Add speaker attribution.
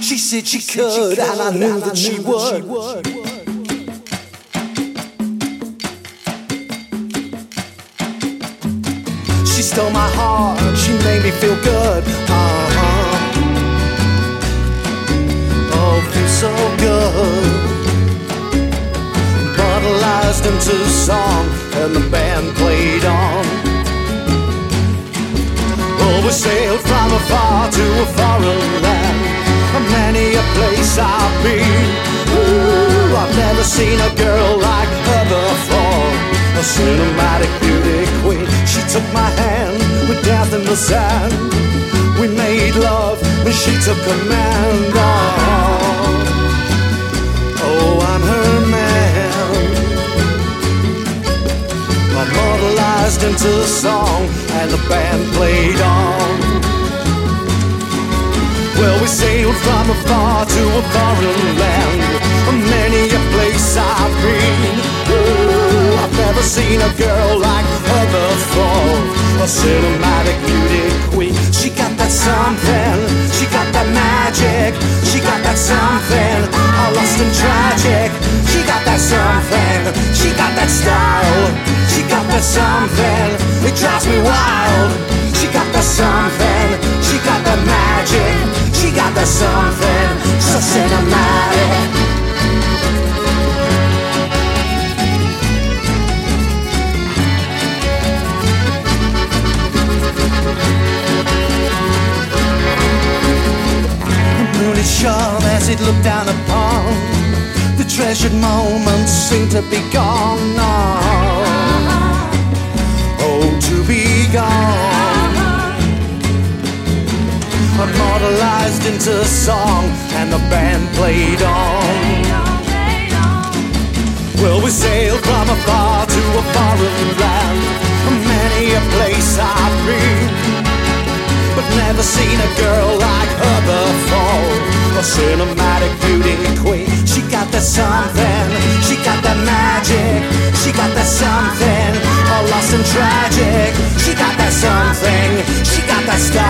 Speaker 1: She said she could, and I knew that she would. She stole my heart, she made me feel good. Oh, feel so good. Bottlized into song, and the band played on. Oh, we sailed from afar to a foreign land. Many a place I've been. Ooh, I've never seen a girl like her before. A cinematic beauty queen. She took my hand with death in the sand. We made love and she took command. Oh, I'm her man. Immortalized into the song, and the band played on. Well, we sailed from afar to a foreign land. Many a place I've been. Ooh, I've never seen a girl like her before. A cinematic beauty queen. She got that something, she got that magic. She got that something, all lost and tragic. She got that something, she got that style. She got that something, it drives me wild. She got that something, she got that magic. She got that something, so cinematic. The moon is shone as it looked down upon. The treasured moments seem to be gone. Oh, to be gone. Immortalized into song, and the band played on. Well, we sailed from afar to a foreign land. Many a place I've been, but never seen a girl like her before. A cinematic beauty queen. She got that something, she got that magic. She got that something, all lost and tragic. She got that something, she got that style.